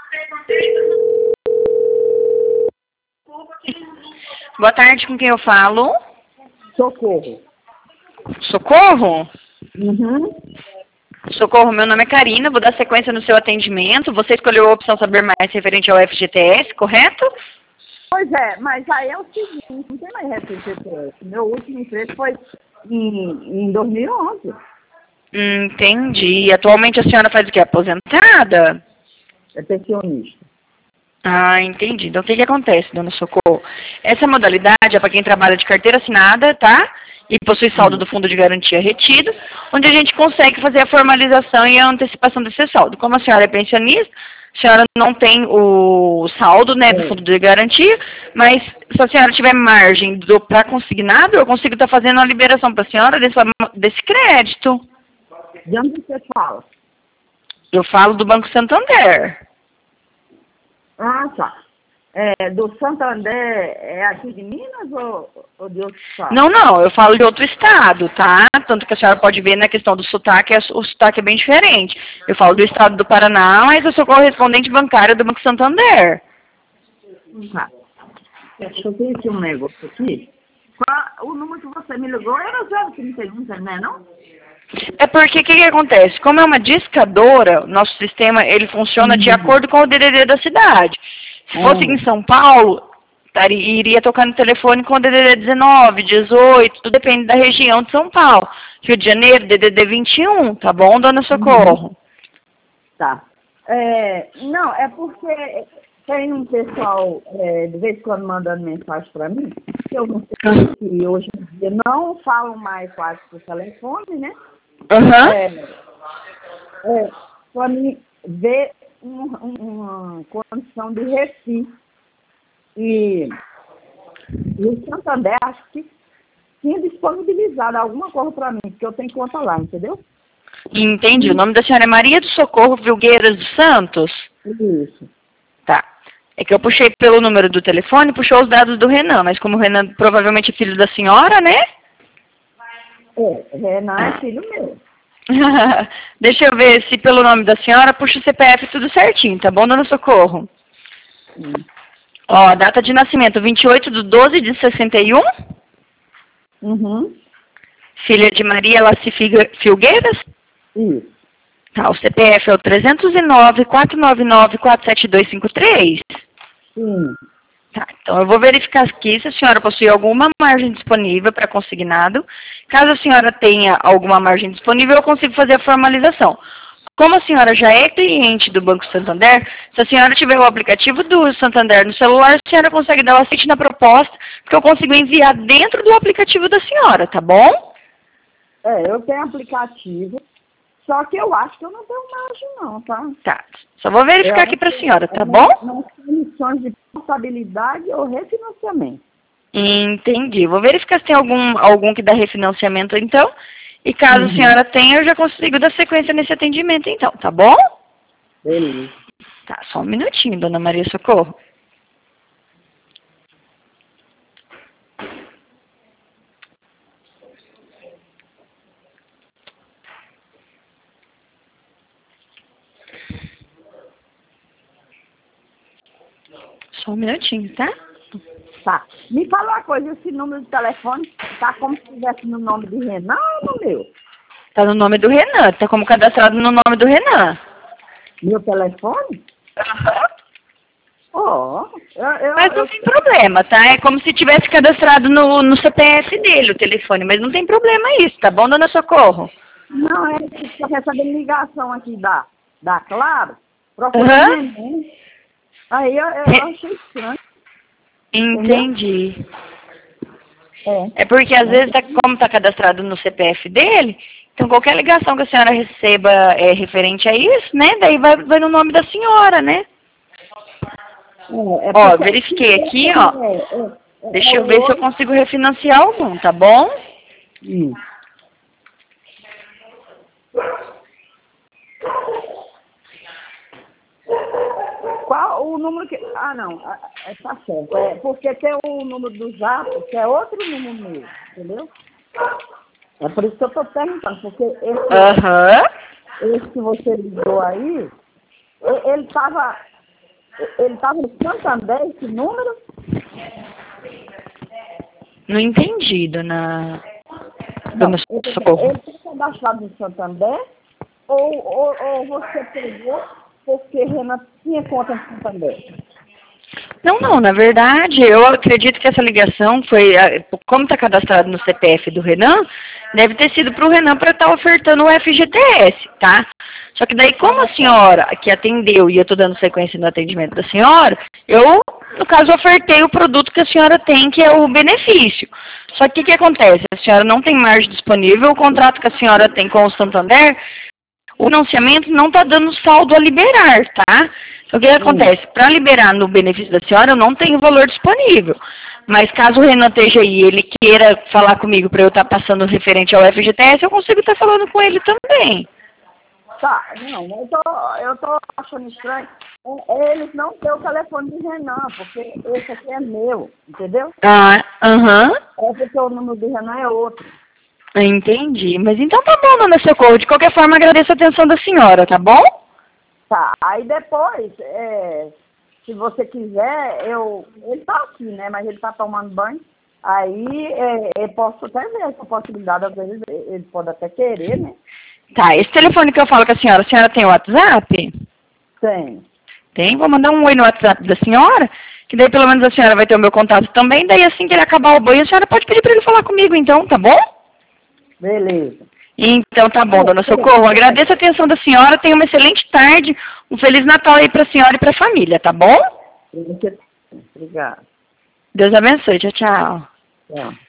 Boa tarde, com quem eu falo? Socorro. Socorro? Uhum. Socorro, meu nome é Karina, vou dar sequência no seu atendimento. Você escolheu a opção saber mais referente ao FGTS, correto? Pois é, mas aí é o seguinte, não tem mais FGTS. Meu último emprego foi em 2011. Entendi. Atualmente a senhora faz o quê? Aposentada? É pensionista. Ah, entendi. Então o que acontece, dona Socorro? Essa modalidade é para quem trabalha de carteira assinada, tá? E possui saldo do fundo de garantia retido, onde a gente consegue fazer a formalização e a antecipação desse saldo. Como a senhora é pensionista, a senhora não tem o saldo, né, do fundo de garantia, mas se a senhora tiver margem para consignado, eu consigo estar fazendo a liberação para a senhora desse crédito. De onde você fala? Eu falo do Banco Santander. Ah, tá. Do Santander, é aqui de Minas ou de outro estado? Não, eu falo de outro estado, tá? Tanto que a senhora pode ver na questão do sotaque, o sotaque é bem diferente. Eu falo do estado do Paraná, mas eu sou correspondente bancária do Banco Santander. Tá. Deixa eu ver aqui um negócio aqui. O número que você me ligou era 031, né, não? É porque o que acontece? Como é uma discadora, nosso sistema ele funciona de acordo com o DDD da cidade. Se fosse em São Paulo, iria tocar no telefone com o DDD 19, 18, tudo depende da região de São Paulo. Rio de Janeiro, DDD 21, tá bom, dona Socorro? Tá. Não, é porque tem um pessoal, de vez em quando, mandando mensagem para mim, que eu não sei se hoje em dia não falam mais quase por telefone, né? Para mim ver uma condição de Recife. E o Santander, acho que tinha disponibilizado alguma coisa para mim, porque eu tenho conta lá, entendeu? Entendi. O nome da senhora é Maria do Socorro Vilgueiras dos Santos? Isso. Tá. É que eu puxei pelo número do telefone, puxou os dados do Renan, mas como o Renan provavelmente é filho da senhora, né? Renan é filho meu. Deixa eu ver se pelo nome da senhora puxa o CPF tudo certinho, tá bom, dona Socorro? Ó, data de nascimento, 28/12/61. Filha de Maria Laci Filgueiras? Isso. Tá, o CPF é o 309-499-47253? Sim. Tá, então eu vou verificar aqui se a senhora possui alguma margem disponível para consignado. Caso a senhora tenha alguma margem disponível, eu consigo fazer a formalização. Como a senhora já é cliente do Banco Santander, se a senhora tiver o aplicativo do Santander no celular, a senhora consegue dar o aceite na proposta, porque eu consigo enviar dentro do aplicativo da senhora, tá bom? Eu tenho aplicativo, só que eu acho que eu não tenho margem não, tá? Tá, só vou verificar aqui para a senhora, tá bom? Nas condições de portabilidade ou refinanciamento. Entendi. Vou verificar se tem algum que dá refinanciamento, então. E caso a senhora tenha, eu já consigo dar sequência nesse atendimento, então, tá bom? Beleza. Tá, só um minutinho, dona Maria Socorro. Só um minutinho, tá? Tá. Me fala uma coisa, esse número de telefone tá como se estivesse no nome de Renan ou no meu? Tá no nome do Renan, tá como cadastrado no nome do Renan. Meu telefone? Mas não tem problema, tá? É como se tivesse cadastrado no CPF dele o telefone, mas não tem problema isso, tá bom, dona Socorro? Não, é que estou recebendo ligação aqui da Claro, procurando neném. Aí eu achei estranho. Entendi. É porque às vezes, como tá cadastrado no CPF dele, então qualquer ligação que a senhora receba referente a isso, né? Daí vai no nome da senhora, né? Ó, verifiquei aqui, ó. Deixa eu ver se eu consigo refinanciar algum, tá bom? Qual o número que... Ah, não. Tá certo. Porque tem o número do Zap, que é outro número meu, entendeu? É por isso que eu estou perguntando, porque esse que você ligou aí, ele estava Ele estava no Santander, esse número? Não entendi, dona Ele Socorro. está cadastrado no Santander ou você pegou porque Renan tinha conta no Santander? Não, na verdade, eu acredito que essa ligação foi, como está cadastrado no CPF do Renan, deve ter sido para o Renan para estar ofertando o FGTS, tá? Só que daí, como a senhora que atendeu e eu estou dando sequência no atendimento da senhora, eu, no caso, ofertei o produto que a senhora tem, que é o benefício. Só que o que acontece? A senhora não tem margem disponível, o contrato que a senhora tem com o Santander, o financiamento não está dando saldo a liberar, tá? Então, o que acontece? Para liberar no benefício da senhora, eu não tenho valor disponível. Mas caso o Renan esteja aí e ele queira falar comigo para eu estar passando referente ao FGTS, eu consigo estar falando com ele também. Tá, não, eu tô achando estranho. Eles não têm o telefone de Renan, porque esse aqui é meu, entendeu? Aham. É porque o número de Renan é outro. Entendi. Mas então tá bom, dona Socorro. De qualquer forma, agradeço a atenção da senhora, tá bom? Tá, aí depois, se você quiser, ele tá aqui, né, mas ele tá tomando banho. Aí eu posso até ver essa possibilidade, às vezes ele pode até querer, né? Tá, esse telefone que eu falo com a senhora tem o WhatsApp? Tem. Tem, vou mandar um oi no WhatsApp da senhora, que daí pelo menos a senhora vai ter o meu contato também, daí assim que ele acabar o banho, a senhora pode pedir para ele falar comigo então, tá bom? Beleza. Então tá bom, dona Socorro. Agradeço a atenção da senhora, tenha uma excelente tarde, um Feliz Natal aí pra senhora e pra família, tá bom? Obrigada. Deus abençoe, tchau, tchau. Tchau.